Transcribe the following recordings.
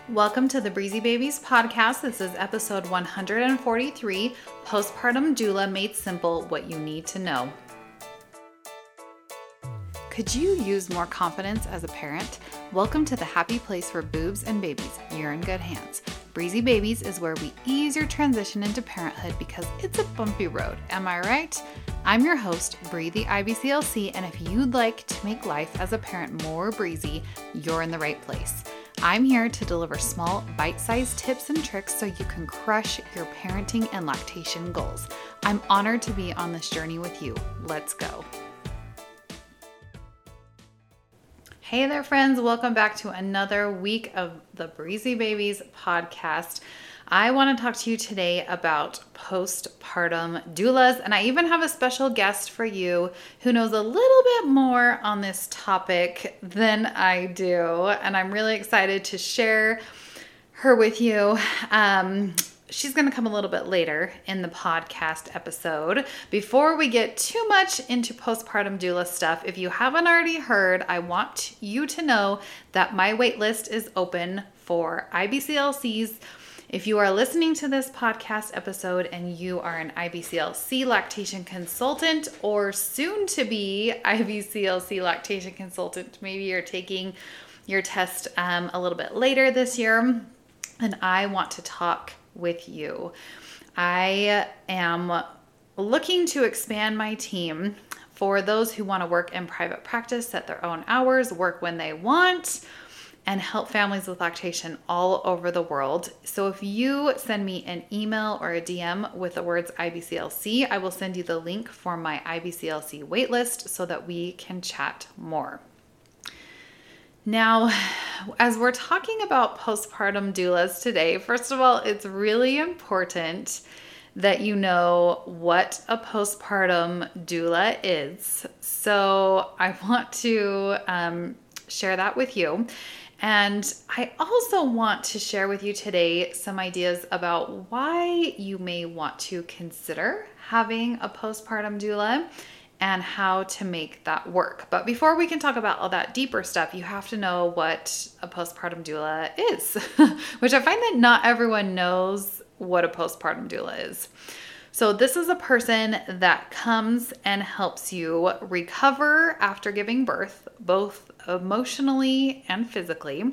Welcome to the Breezy Babies podcast. This is episode 143, Postpartum Doula Made Simple, What You Need to Know. Could you use more confidence as a parent? Welcome to the happy place for boobs and babies. You're in good hands. Breezy Babies is where we ease your transition into parenthood because it's a bumpy road. Am I right? I'm your host, Bree the IBCLC, and if you'd like to make life as a parent more breezy, you're in the right place. I'm here to deliver small, bite-sized tips and tricks so you can crush your parenting and lactation goals. I'm honored to be on this journey with you. Let's go. Hey there, friends. Welcome back to another week of the Breezy Babies podcast. I want to talk to you today about postpartum doulas, and I even have a special guest for you who knows a little bit more on this topic than I do, and I'm really excited to share her with you. She's going to come a little bit later in the podcast episode. Before we get too much into postpartum doula stuff, if you haven't already heard, I want you to know that my wait list is open for IBCLCs. If you are listening to this podcast episode and you are an IBCLC lactation consultant or soon to be IBCLC lactation consultant, maybe you're taking your test a little bit later this year, and I want to talk with you. I am looking to expand my team for those who want to work in private practice, set their own hours, work when they want, and help families with lactation all over the world. So if you send me an email or a DM with the words IBCLC, I will send you the link for my IBCLC waitlist so that we can chat more. Now, as we're talking about postpartum doulas today, first of all, it's really important that you know what a postpartum doula is. So I want to share that with you. And I also want to share with you today some ideas about why you may want to consider having a postpartum doula and how to make that work. But before we can talk about all that deeper stuff, you have to know what a postpartum doula is, which I find that not everyone knows what a postpartum doula is. So this is a person that comes and helps you recover after giving birth, both emotionally and physically.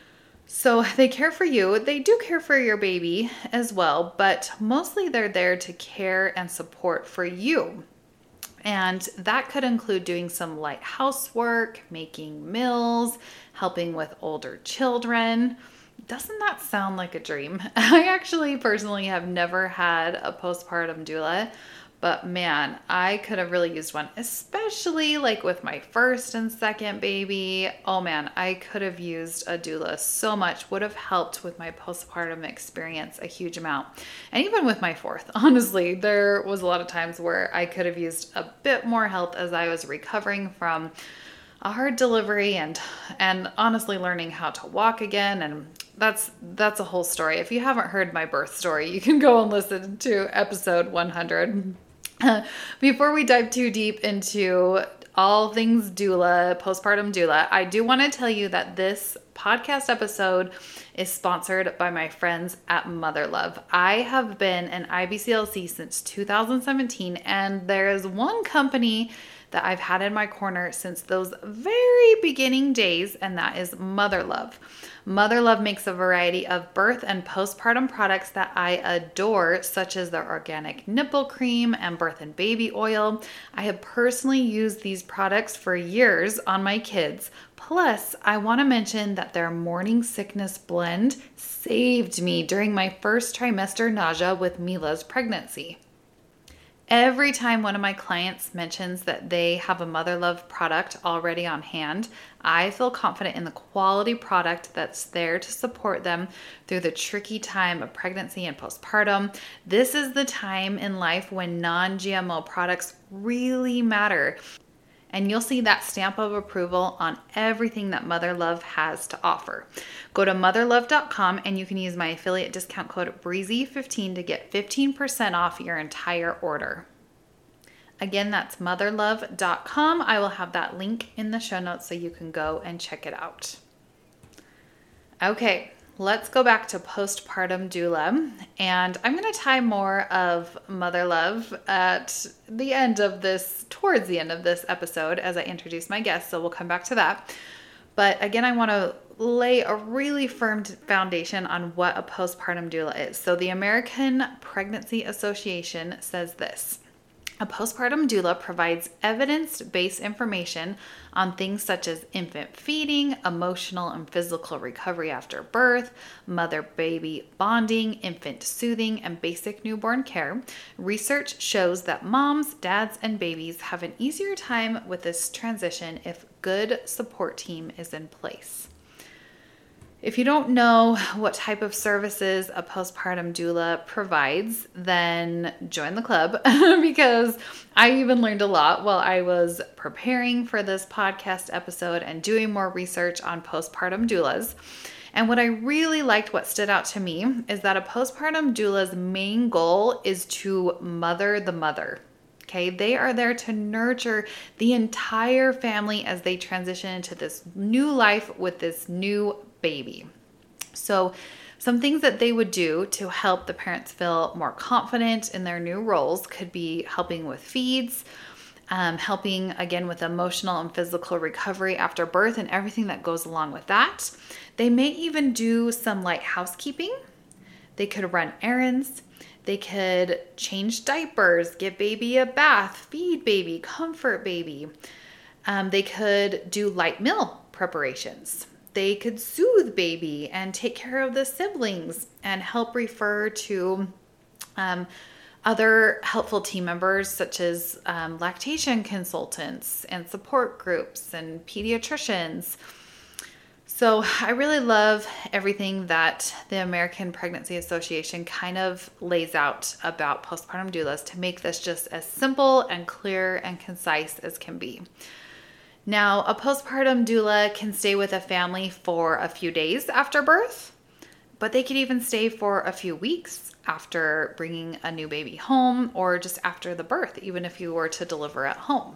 So they care for you. They do care for your baby as well, but mostly they're there to care and support for you. And that could include doing some light housework, making meals, helping with older children. Doesn't that sound like a dream? I actually personally have never had a postpartum doula, but man, I could have really used one, especially like with my first and second baby. Oh man, I could have used a doula so much, would have helped with my postpartum experience a huge amount. And even with my fourth, honestly, there was a lot of times where I could have used a bit more help as I was recovering from a hard delivery and honestly learning how to walk again. And that's a whole story. If you haven't heard my birth story, you can go and listen to episode 100. Before we dive too deep into all things doula, postpartum doula, I do want to tell you that this podcast episode is sponsored by my friends at Mother Love. I have been an IBCLC since 2017, and there is one company that I've had in my corner since those very beginning days, and that is Mother Love. Mother Love makes a variety of birth and postpartum products that I adore, such as their organic nipple cream and birth and baby oil. I have personally used these products for years on my kids. Plus, I want to mention that their morning sickness blend saved me during my first trimester nausea with Mila's pregnancy. Every time one of my clients mentions that they have a Mother Love product already on hand, I feel confident in the quality product that's there to support them through the tricky time of pregnancy and postpartum. This is the time in life when non-GMO products really matter. And you'll see that stamp of approval on everything that Mother Love has to offer. Go to motherlove.com and you can use my affiliate discount code BREEZY15 to get 15% off your entire order. Again, that's motherlove.com. I will have that link in the show notes so you can go and check it out. Okay, let's go back to postpartum doula. And I'm going to tie more of mother love at the end of this, towards the end of this episode as I introduce my guests. So we'll come back to that. But again, I want to lay a really firm foundation on what a postpartum doula is. So the American Pregnancy Association says this: a postpartum doula provides evidence-based information on things such as infant feeding, emotional and physical recovery after birth, mother-baby bonding, infant soothing, and basic newborn care. Research shows that moms, dads, and babies have an easier time with this transition if good support team is in place. If you don't know what type of services a postpartum doula provides, then join the club because I even learned a lot while I was preparing for this podcast episode and doing more research on postpartum doulas. And what I really liked, what stood out to me, is that a postpartum doula's main goal is to mother the mother. Okay, they are there to nurture the entire family as they transition into this new life with this new baby. So some things that they would do to help the parents feel more confident in their new roles could be helping with feeds, helping again with emotional and physical recovery after birth and everything that goes along with that. They may even do some light housekeeping. They could run errands. They could change diapers, give baby a bath, feed baby, comfort baby. They could do light meal preparations. They could soothe baby and take care of the siblings and help refer to other helpful team members such as lactation consultants and support groups and pediatricians. So I really love everything that the American Pregnancy Association kind of lays out about postpartum doulas to make this just as simple and clear and concise as can be. Now, a postpartum doula can stay with a family for a few days after birth, but they could even stay for a few weeks after bringing a new baby home or just after the birth, even if you were to deliver at home.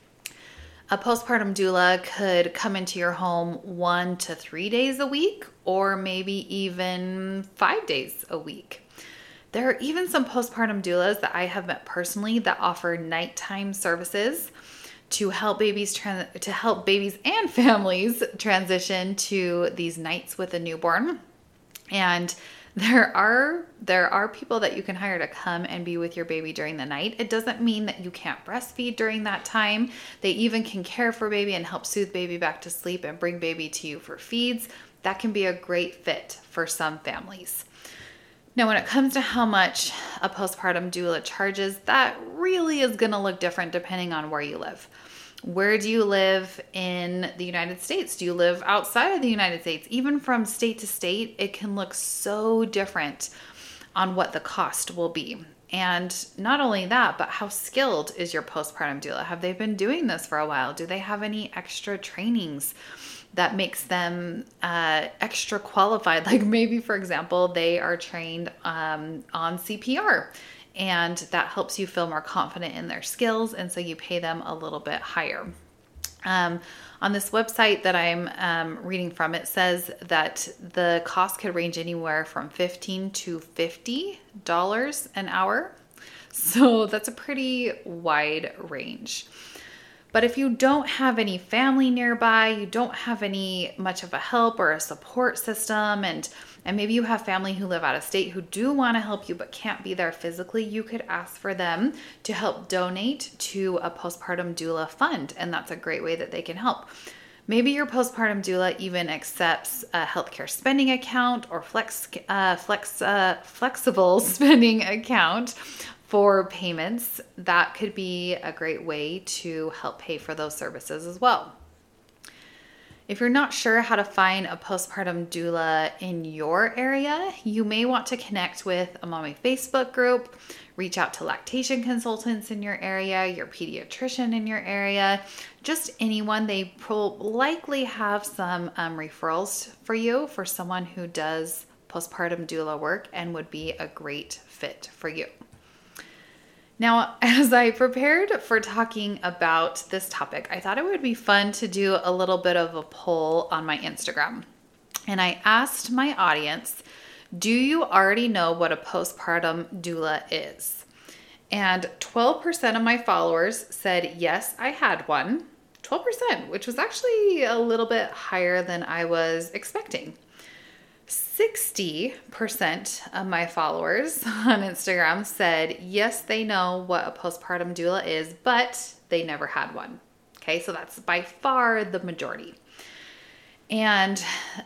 A postpartum doula could come into your home 1 to 3 days a week, or maybe even 5 days a week. There are even some postpartum doulas that I have met personally that offer nighttime services to help babies and families transition to these nights with a newborn. And there are people that you can hire to come and be with your baby during the night. It doesn't mean that you can't breastfeed during that time. They even can care for baby and help soothe baby back to sleep and bring baby to you for feeds. That can be a great fit for some families. Now, when it comes to how much a postpartum doula charges, that really is going to look different depending on where you live. Where do you live in the United States? Do you live outside of the United States? Even from state to state, it can look so different on what the cost will be. And not only that, but how skilled is your postpartum doula? Have they been doing this for a while? Do they have any extra trainings that makes them extra qualified? Like maybe, for example, they are trained on CPR. And that helps you feel more confident in their skills, and so you pay them a little bit higher. On this website that I'm reading from, it says that the cost could range anywhere from $15 to $50 an hour. So that's a pretty wide range. But if you don't have any family nearby, you don't have any much of a help or a support system, and maybe you have family who live out of state who do want to help you but can't be there physically, you could ask for them to help donate to a postpartum doula fund, and that's a great way that they can help. Maybe your postpartum doula even accepts a healthcare spending account or flexible spending account for payments. That could be a great way to help pay for those services as well. If you're not sure how to find a postpartum doula in your area, you may want to connect with a mommy Facebook group, reach out to lactation consultants in your area, your pediatrician in your area, just anyone. They likely have some referrals for you for someone who does postpartum doula work and would be a great fit for you. Now, as I prepared for talking about this topic, I thought it would be fun to do a little bit of a poll on my Instagram. And I asked my audience, do you already know what a postpartum doula is? And 12% of my followers said, yes, I had one. 12%, which was actually a little bit higher than I was expecting. 60% of my followers on Instagram said, yes, they know what a postpartum doula is, but they never had one. Okay, so that's by far the majority. And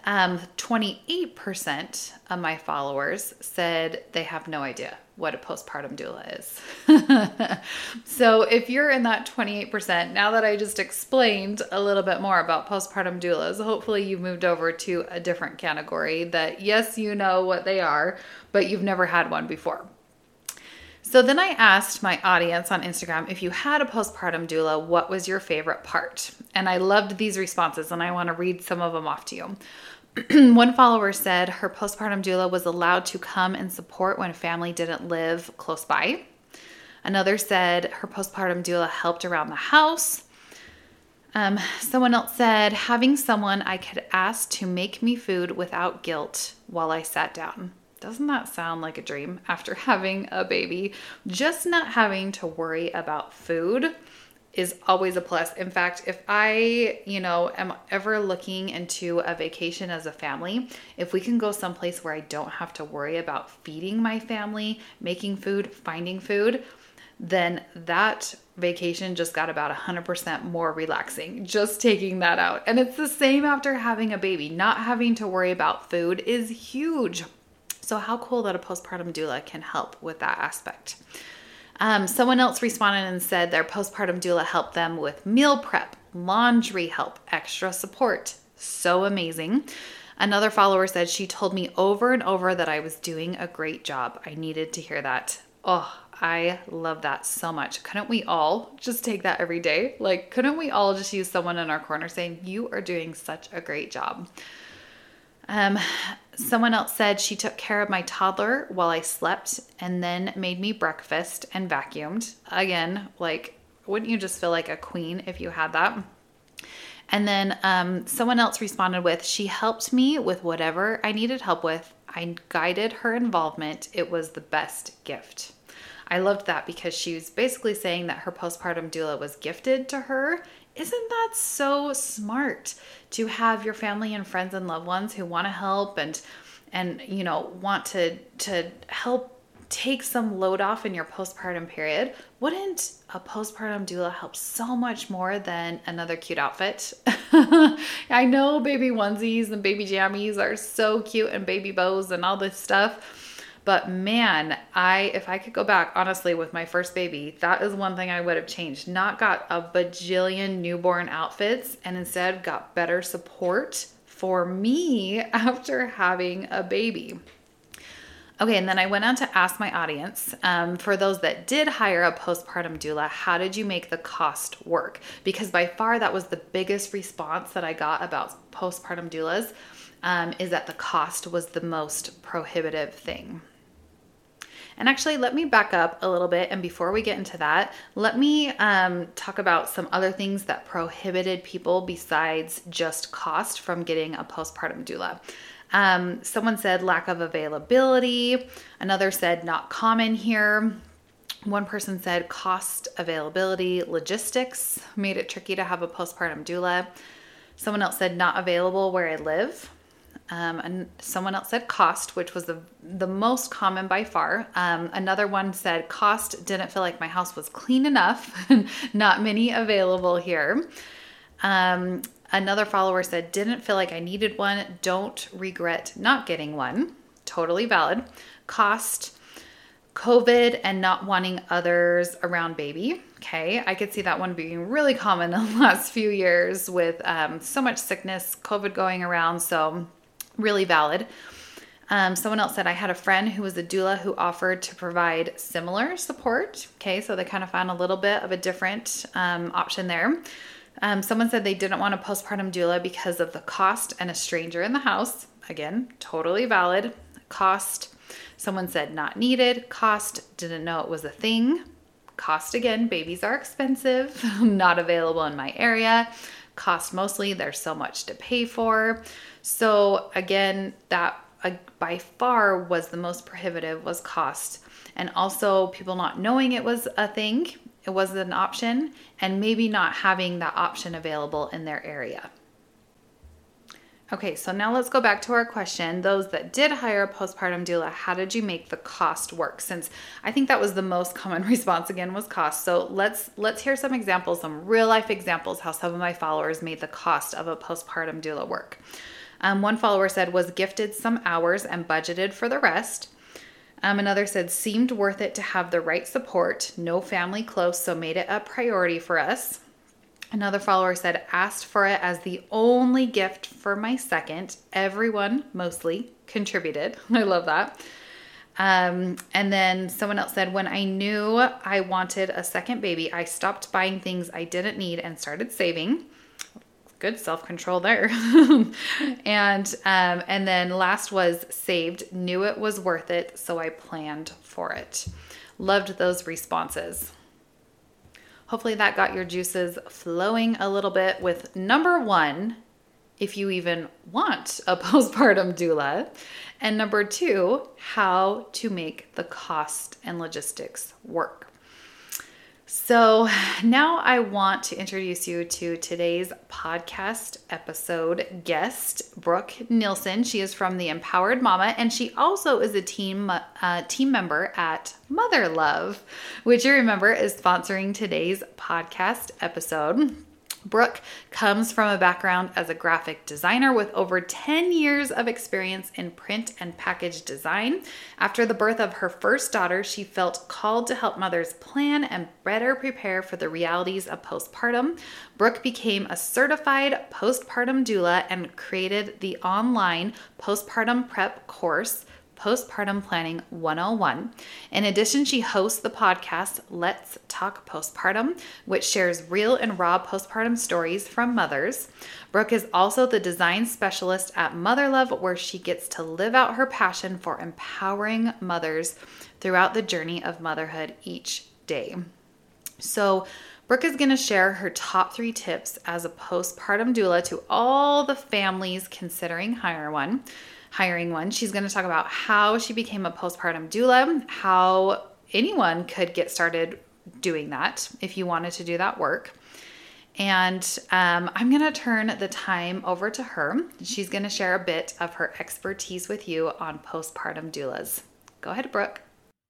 28% of my followers said they have no idea what a postpartum doula is. So if you're in that 28%, now that I just explained a little bit more about postpartum doulas, hopefully you've moved over to a different category that, yes, you know what they are, but you've never had one before. So then I asked my audience on Instagram, if you had a postpartum doula, what was your favorite part? And I loved these responses, and I want to read some of them off to you. One follower said her postpartum doula was allowed to come and support when family didn't live close by. Another said her postpartum doula helped around the house. Someone else said having someone I could ask to make me food without guilt while I sat down. Doesn't that sound like a dream after having a baby? Just not having to worry about food is always a plus. In fact, if I, am ever looking into a vacation as a family, if we can go someplace where I don't have to worry about feeding my family, making food, finding food, then that vacation just got about 100% more relaxing, just taking that out. And it's the same after having a baby. Not having to worry about food is huge. So how cool that a postpartum doula can help with that aspect. Someone else responded and said their postpartum doula helped them with meal prep, laundry help, extra support. So amazing. Another follower said she told me over and over that I was doing a great job. I needed to hear that. Oh, I love that so much. Couldn't we all just take that every day? Couldn't we all just use someone in our corner saying, you are doing such a great job? Someone else said she took care of my toddler while I slept and then made me breakfast and vacuumed. Again, wouldn't you just feel like a queen if you had that? And then someone else responded with, she helped me with whatever I needed help with. I guided her involvement. It was the best gift. I loved that because she was basically saying that her postpartum doula was gifted to her. Isn't that so smart to have your family and friends and loved ones who want to help and want to help take some load off in your postpartum period? Wouldn't a postpartum doula help so much more than another cute outfit? I know baby onesies and baby jammies are so cute and baby bows and all this stuff. But man, if I could go back, honestly, with my first baby, that is one thing I would have changed. Not got a bajillion newborn outfits and instead got better support for me after having a baby. Okay, and then I went on to ask my audience, for those that did hire a postpartum doula, how did you make the cost work? Because by far that was the biggest response that I got about postpartum doulas, is that the cost was the most prohibitive thing. And actually, let me back up a little bit. And before we get into that, let me talk about some other things that prohibited people besides just cost from getting a postpartum doula. Someone said lack of availability. Another said not common here. One person said cost, availability, logistics made it tricky to have a postpartum doula. Someone else said not available where I live. And someone else said cost, which was the most common by far. Another one said cost, didn't feel like my house was clean enough. Not many available here. Another follower said, didn't feel like I needed one. Don't regret not getting one. Totally valid. Cost, COVID, and not wanting others around baby. Okay, I could see that one being really common in the last few years with so much sickness, COVID going around. So really valid. Someone else said, I had a friend who was a doula who offered to provide similar support. Okay, so they kind of found a little bit of a different option there. Someone said they didn't want a postpartum doula because of the cost and a stranger in the house. Again, totally valid. Cost. Someone said not needed. Cost, didn't know it was a thing. Cost again, babies are expensive, not available in my area. cost mostly. There's so much to pay for. So again, that by far was the most prohibitive, was cost. And also people not knowing it was a thing, it was an option, and maybe not having that option available in their area. Okay, so now let's go back to our question. Those that did hire a postpartum doula, how did you make the cost work? Since I think that was the most common response, again, was cost. So let's hear some examples, some real life examples, how some of my followers made the cost of a postpartum doula work. One follower said, was gifted some hours and budgeted for the rest. Another said, seemed worth it to have the right support, no family close, so made it a priority for us. Another follower said, asked for it as the only gift for my second. Everyone mostly contributed. I love that. And then someone else said, when I knew I wanted a second baby, I stopped buying things I didn't need and started saving. Good self-control there. And then last was saved, knew it was worth it, so I planned for it. Loved those responses. Hopefully that got your juices flowing a little bit with number one, if you even want a postpartum doula, and number two, how to make the cost and logistics work. So now I want to introduce you to today's podcast episode guest, Brooke Nielsen. She is from the Empowered Mama, and she also is a team member at Mother Love, which you remember is sponsoring today's podcast episode. Brooke comes from a background as a graphic designer with over 10 years of experience in print and package design. After the birth of her first daughter, she felt called to help mothers plan and better prepare for the realities of postpartum. Brooke became a certified postpartum doula and created the online postpartum prep course, Postpartum Planning 101. In addition, she hosts the podcast Let's Talk Postpartum, which shares real and raw postpartum stories from mothers. Brooke is also the design specialist at Mother Love, where she gets to live out her passion for empowering mothers throughout the journey of motherhood each day. So Brooke is going to share her top 3 tips as a postpartum doula to all the families considering hiring one. She's going to talk about how she became a postpartum doula, how anyone could get started doing that if you wanted to do that work. And I'm going to turn the time over to her. She's going to share a bit of her expertise with you on postpartum doulas. Go ahead, Brooke.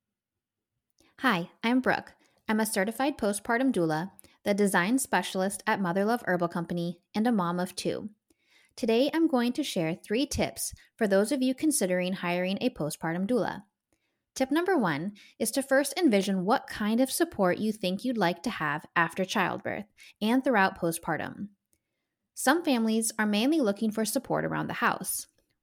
Hi, I'm Brooke. I'm a certified postpartum doula, the design specialist at Mother Love Herbal Company, and a mom of 2. Today, I'm going to share 3 tips for those of you considering hiring a postpartum doula. Tip number 1 is to first envision what kind of support you think you'd like to have after childbirth and throughout postpartum. Some families are mainly looking for support around the house.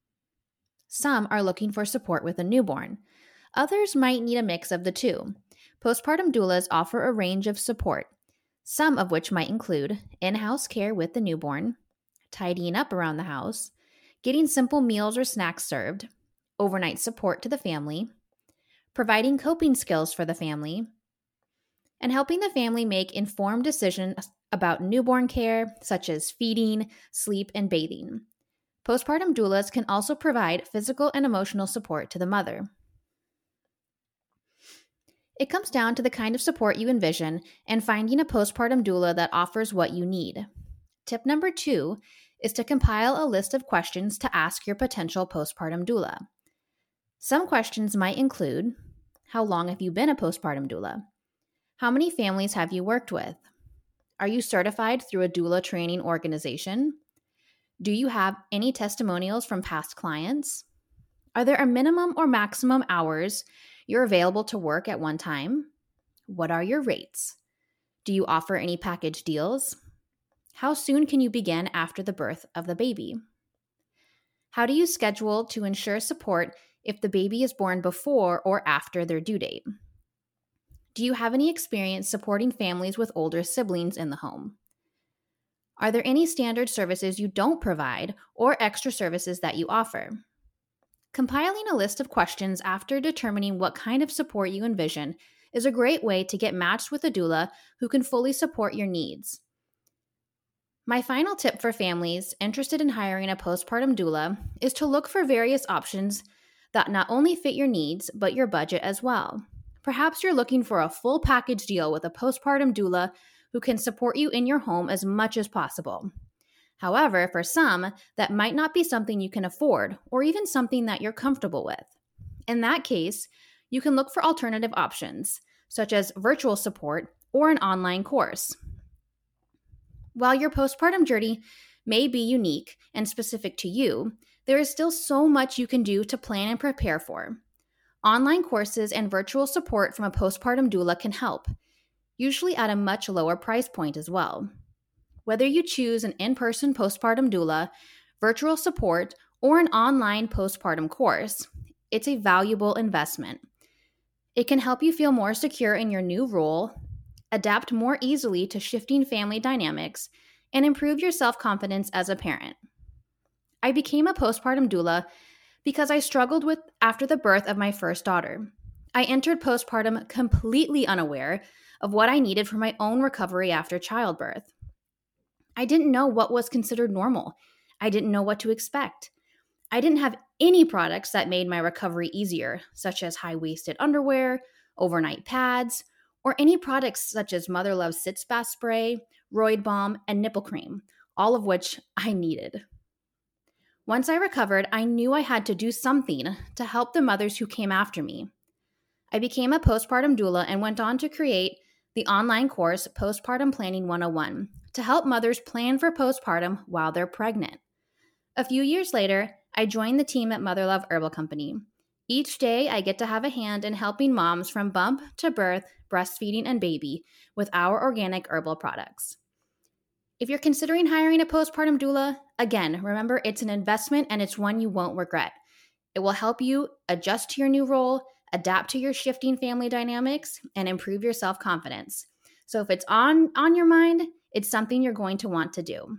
Some are looking for support with a newborn. Others might need a mix of the two. Postpartum doulas offer a range of support, some of which might include in-house care with the newborn, tidying up around the house, getting simple meals or snacks served, overnight support to the family, providing coping skills for the family, and helping the family make informed decisions about newborn care, such as feeding, sleep, and bathing. Postpartum doulas can also provide physical and emotional support to the mother. It comes down to the kind of support you envision and finding a postpartum doula that offers what you need. Tip number 2 is to compile a list of questions to ask your potential postpartum doula. Some questions might include, how long have you been a postpartum doula? How many families have you worked with? Are you certified through a doula training organization? Do you have any testimonials from past clients? Are there a minimum or maximum hours you're available to work at one time? What are your rates? Do you offer any package deals? How soon can you begin after the birth of the baby? How do you schedule to ensure support if the baby is born before or after their due date? Do you have any experience supporting families with older siblings in the home? Are there any standard services you don't provide or extra services that you offer? Compiling a list of questions after determining what kind of support you envision is a great way to get matched with a doula who can fully support your needs. My final tip for families interested in hiring a postpartum doula is to look for various options that not only fit your needs, but your budget as well. Perhaps you're looking for a full package deal with a postpartum doula who can support you in your home as much as possible. However, for some, that might not be something you can afford or even something that you're comfortable with. In that case, you can look for alternative options, such as virtual support or an online course. While your postpartum journey may be unique and specific to you, there is still so much you can do to plan and prepare for. Online courses and virtual support from a postpartum doula can help, usually at a much lower price point as well. Whether you choose an in-person postpartum doula, virtual support, or an online postpartum course, it's a valuable investment. It can help you feel more secure in your new role, adapt more easily to shifting family dynamics, and improve your self-confidence as a parent. I became a postpartum doula because I struggled with after the birth of my first daughter. I entered postpartum completely unaware of what I needed for my own recovery after childbirth. I didn't know what was considered normal. I didn't know what to expect. I didn't have any products that made my recovery easier, such as high-waisted underwear, overnight pads, or any products such as Mother Love Sitz Bath Spray, Roid Balm, and nipple cream, all of which I needed. Once I recovered, I knew I had to do something to help the mothers who came after me. I became a postpartum doula and went on to create the online course Postpartum Planning 101 to help mothers plan for postpartum while they're pregnant. A few years later, I joined the team at Mother Love Herbal Company. Each day, I get to have a hand in helping moms from bump to birth, breastfeeding, and baby with our organic herbal products. If you're considering hiring a postpartum doula, again, remember it's an investment and it's one you won't regret. It will help you adjust to your new role, adapt to your shifting family dynamics, and improve your self-confidence. So if it's on your mind, it's something you're going to want to do.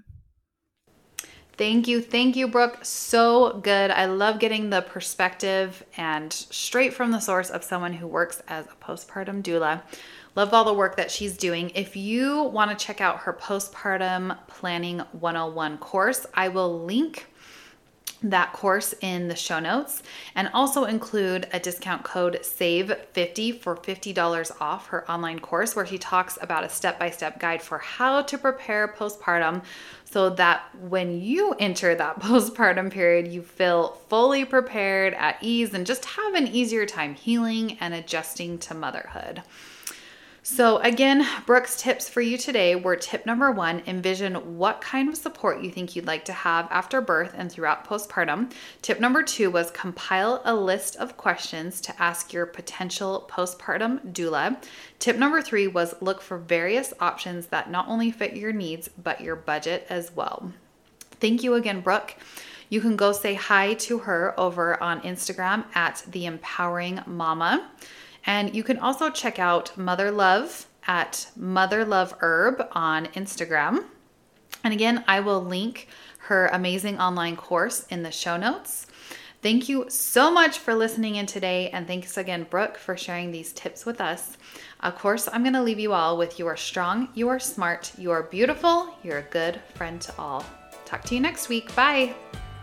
Thank you, Brooke. So good. I love getting the perspective and straight from the source of someone who works as a postpartum doula. Love all the work that she's doing. If you want to check out her Postpartum Planning 101 course, I will link that course in the show notes and also include a discount code SAVE50 for $50 off her online course, where she talks about a step-by-step guide for how to prepare postpartum so that when you enter that postpartum period, you feel fully prepared, at ease, and just have an easier time healing and adjusting to motherhood. So again, Brooke's tips for you today were tip number 1, envision what kind of support you think you'd like to have after birth and throughout postpartum. Tip number 2 was compile a list of questions to ask your potential postpartum doula. Tip number 3 was look for various options that not only fit your needs, but your budget as well. Thank you again, Brooke. You can go say hi to her over on Instagram at The Empowering Mama. And you can also check out Mother Love at Mother Love Herb on Instagram. And again, I will link her amazing online course in the show notes. Thank you so much for listening in today. And thanks again, Brooke, for sharing these tips with us. Of course, I'm going to leave you all with you are strong, you are smart, you are beautiful, you're a good friend to all. Talk to you next week. Bye.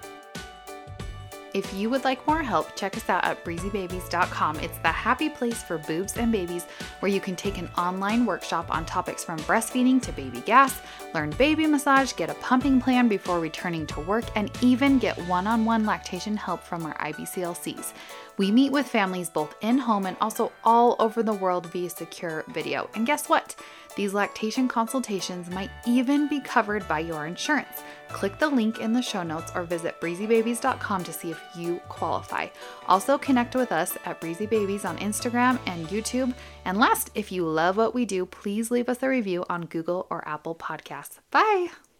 If you would like more help, check us out at breezybabies.com. It's the happy place for boobs and babies, where you can take an online workshop on topics from breastfeeding to baby gas, learn baby massage, get a pumping plan before returning to work, and even get one-on-one lactation help from our IBCLCs. We meet with families both in-home and also all over the world via secure video. And guess what? These lactation consultations might even be covered by your insurance. Click the link in the show notes or visit breezybabies.com to see if you qualify. Also connect with us at Breezy Babies on Instagram and YouTube. And last, if you love what we do, please leave us a review on Google or Apple Podcasts. Bye!